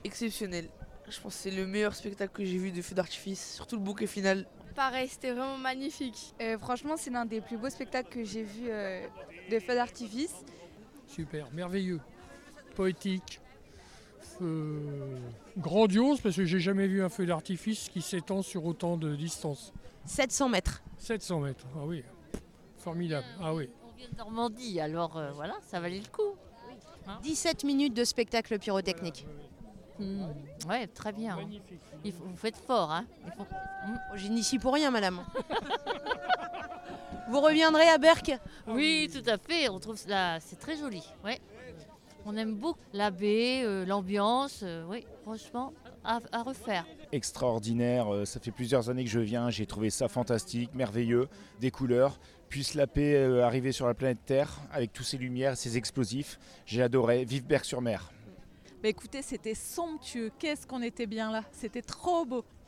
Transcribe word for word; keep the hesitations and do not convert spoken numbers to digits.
exceptionnel. Je pense que c'est le meilleur spectacle que j'ai vu de feux d'artifice, surtout le bouquet final. Pareil, c'était vraiment magnifique. Euh, franchement, c'est l'un des plus beaux spectacles que j'ai vus euh, de feux d'artifice. Super, merveilleux, poétique, euh, grandiose, parce que j'ai jamais vu un feu d'artifice qui s'étend sur autant de distance. sept cents mètres. sept cents mètres, ah oui, formidable, ah oui. On vient de Normandie, alors euh, voilà, ça valait le coup. dix-sept minutes de spectacle pyrotechnique. Mmh. Ouais, très bien. Magnifique. Il faut, vous faites fort, hein. Il faut... Oh, j'initie pour rien, madame. Vous reviendrez à Berck? Oui, tout à fait. On trouve là, c'est très joli. Ouais. On aime beaucoup la baie, euh, l'ambiance. Euh, oui, franchement, à, à refaire. Extraordinaire, euh, ça fait plusieurs années que je viens, j'ai trouvé ça fantastique, merveilleux, des couleurs. Puisse la paix euh, arriver sur la planète Terre avec tous ces lumières, ces explosifs. J'ai adoré. Vive Berck-sur-Mer. Bah écoutez, c'était somptueux. Qu'est-ce qu'on était bien là. C'était trop beau.